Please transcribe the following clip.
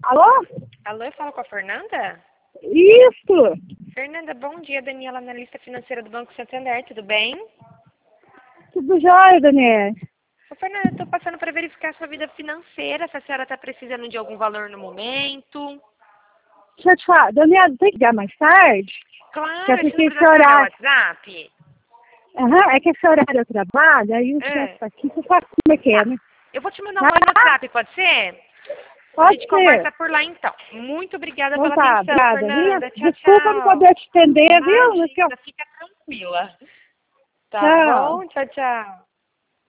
Alô? Alô, eu falo com a Fernanda? Isso! Fernanda, bom dia. Daniela, analista financeira do Banco Santander, tudo bem? Tudo jóia, Daniela? Ô, Fernanda, eu estou passando para verificar a sua vida financeira, se a senhora está precisando de algum valor no momento. Deixa eu te falar, Daniela, tem que ligar mais tarde? Claro, Que é esse porque número esse da senhora é o horário... WhatsApp? É que esse horário eu trabalho, aí o chefe tá aqui, você sabe como é que é, Tá. né? Eu vou te mandar um oi no WhatsApp, pode ser? A Pode gente ser. conversa por lá então. Muito obrigada Então pela tá, atenção, obrigada. Fernanda. Tchau, Desculpa não tchau. poder te atender, viu? Mas que eu... Imagina, fica tranquila. Tá Tchau. bom? Tchau, tchau.